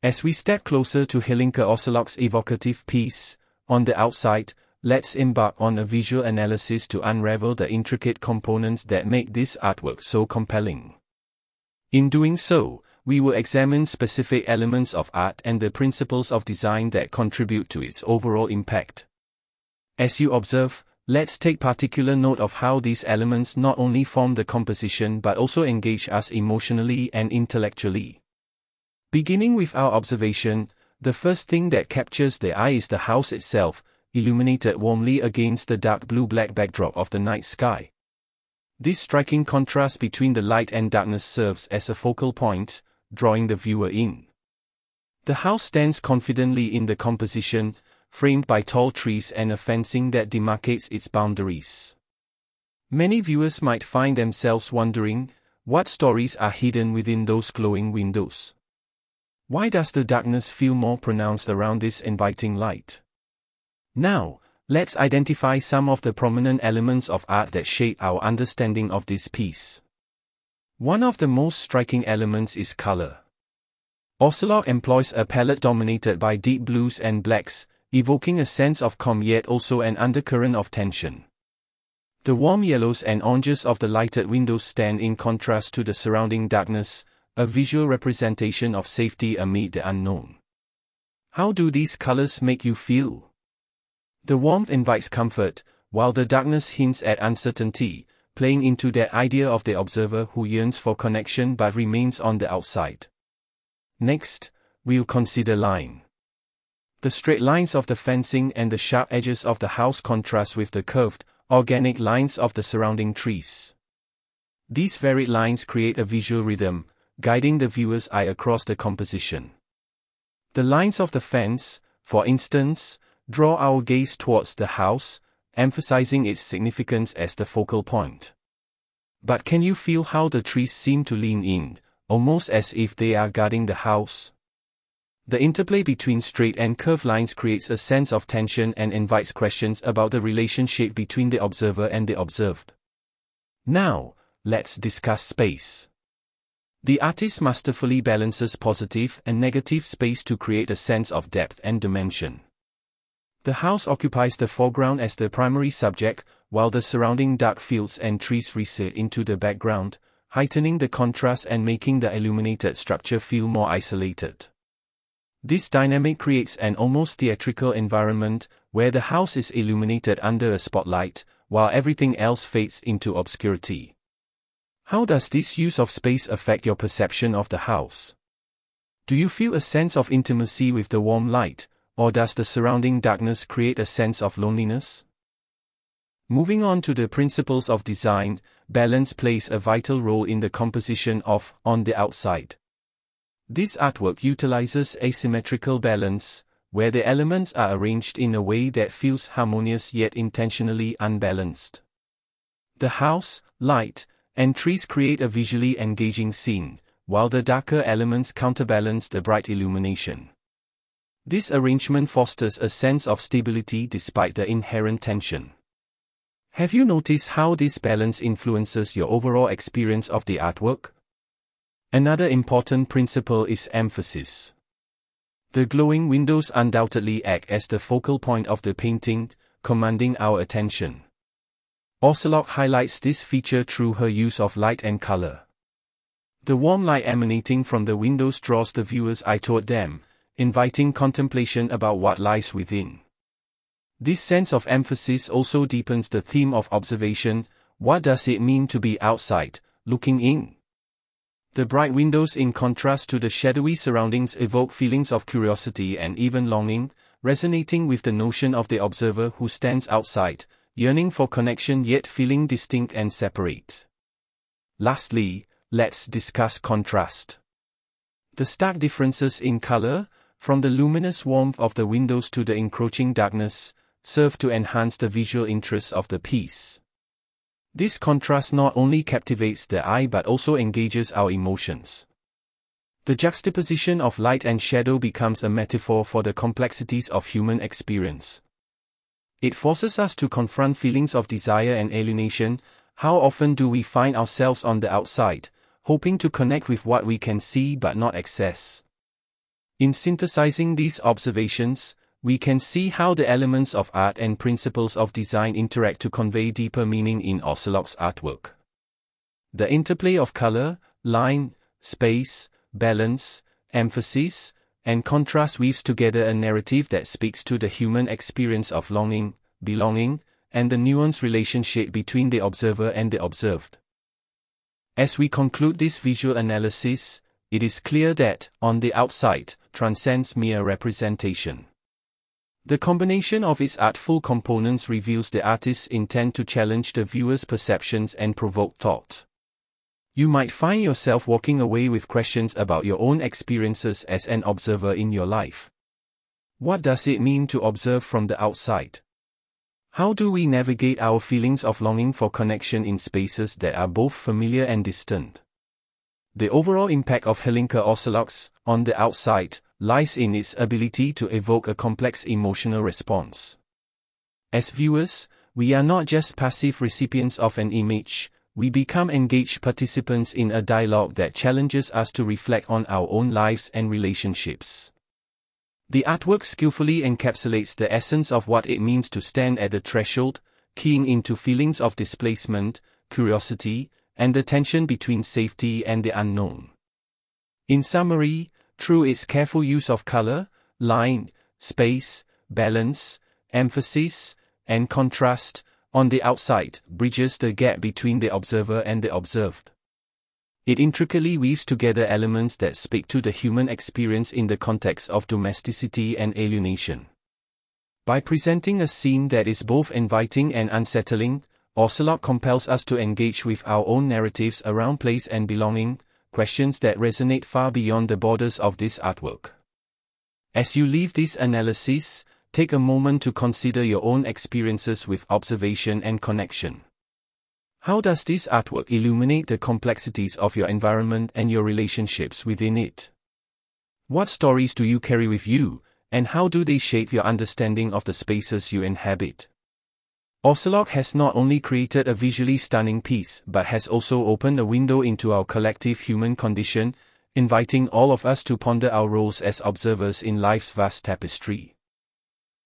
As we step closer to Hillinker Ocelot's evocative piece, On the Outside, let's embark on a visual analysis to unravel the intricate components that make this artwork so compelling. In doing so, we will examine specific elements of art and the principles of design that contribute to its overall impact. As you observe, let's take particular note of how these elements not only form the composition but also engage us emotionally and intellectually. Beginning with our observation, the first thing that captures the eye is the house itself, illuminated warmly against the dark blue-black backdrop of the night sky. This striking contrast between the light and darkness serves as a focal point, drawing the viewer in. The house stands confidently in the composition, framed by tall trees and a fencing that demarcates its boundaries. Many viewers might find themselves wondering, what stories are hidden within those glowing windows? Why does the darkness feel more pronounced around this inviting light? Now, let's identify some of the prominent elements of art that shape our understanding of this piece. One of the most striking elements is color. Ocelot employs a palette dominated by deep blues and blacks, evoking a sense of calm yet also an undercurrent of tension. The warm yellows and oranges of the lighted windows stand in contrast to the surrounding darkness, a visual representation of safety amid the unknown. How do these colors make you feel? The warmth invites comfort, while the darkness hints at uncertainty, playing into that idea of the observer who yearns for connection but remains on the outside. Next, we'll consider line. The straight lines of the fencing and the sharp edges of the house contrast with the curved, organic lines of the surrounding trees. These varied lines create a visual rhythm, guiding the viewer's eye across the composition. The lines of the fence, for instance, draw our gaze towards the house, emphasizing its significance as the focal point. But can you feel how the trees seem to lean in, almost as if they are guarding the house? The interplay between straight and curved lines creates a sense of tension and invites questions about the relationship between the observer and the observed. Now, let's discuss space. The artist masterfully balances positive and negative space to create a sense of depth and dimension. The house occupies the foreground as the primary subject, while the surrounding dark fields and trees recede into the background, heightening the contrast and making the illuminated structure feel more isolated. This dynamic creates an almost theatrical environment, where the house is illuminated under a spotlight, while everything else fades into obscurity. How does this use of space affect your perception of the house? Do you feel a sense of intimacy with the warm light, or does the surrounding darkness create a sense of loneliness? Moving on to the principles of design, balance plays a vital role in the composition of On the Outside. This artwork utilizes asymmetrical balance, where the elements are arranged in a way that feels harmonious yet intentionally unbalanced. The house, light, and trees create a visually engaging scene, while the darker elements counterbalance the bright illumination. This arrangement fosters a sense of stability despite the inherent tension. Have you noticed how this balance influences your overall experience of the artwork? Another important principle is emphasis. The glowing windows undoubtedly act as the focal point of the painting, commanding our attention. Ocelot highlights this feature through her use of light and color. The warm light emanating from the windows draws the viewer's eye toward them, inviting contemplation about what lies within. This sense of emphasis also deepens the theme of observation. What does it mean to be outside, looking in? The bright windows in contrast to the shadowy surroundings evoke feelings of curiosity and even longing, resonating with the notion of the observer who stands outside, yearning for connection yet feeling distinct and separate. Lastly, let's discuss contrast. The stark differences in color, from the luminous warmth of the windows to the encroaching darkness, serve to enhance the visual interest of the piece. This contrast not only captivates the eye but also engages our emotions. The juxtaposition of light and shadow becomes a metaphor for the complexities of human experience. It forces us to confront feelings of desire and alienation. How often do we find ourselves on the outside, hoping to connect with what we can see but not access? In synthesizing these observations, we can see how the elements of art and principles of design interact to convey deeper meaning in Ocelot's artwork. The interplay of color, line, space, balance, emphasis, and contrast weaves together a narrative that speaks to the human experience of longing, belonging, and the nuanced relationship between the observer and the observed. As we conclude this visual analysis, it is clear that, on the outside, transcends mere representation. The combination of its artful components reveals the artist's intent to challenge the viewer's perceptions and provoke thought. You might find yourself walking away with questions about your own experiences as an observer in your life. What does it mean to observe from the outside? How do we navigate our feelings of longing for connection in spaces that are both familiar and distant? The overall impact of Helinka Ocelots, on the outside, lies in its ability to evoke a complex emotional response. As viewers, we are not just passive recipients of an image, we become engaged participants in a dialogue that challenges us to reflect on our own lives and relationships. The artwork skillfully encapsulates the essence of what it means to stand at the threshold, keying into feelings of displacement, curiosity, and the tension between safety and the unknown. In summary, through its careful use of color, line, space, balance, emphasis, and contrast, on the outside, bridges the gap between the observer and the observed. It intricately weaves together elements that speak to the human experience in the context of domesticity and alienation. By presenting a scene that is both inviting and unsettling, Ocelot compels us to engage with our own narratives around place and belonging, questions that resonate far beyond the borders of this artwork. As you leave this analysis, take a moment to consider your own experiences with observation and connection. How does this artwork illuminate the complexities of your environment and your relationships within it? What stories do you carry with you, and how do they shape your understanding of the spaces you inhabit? Ocelot has not only created a visually stunning piece but has also opened a window into our collective human condition, inviting all of us to ponder our roles as observers in life's vast tapestry.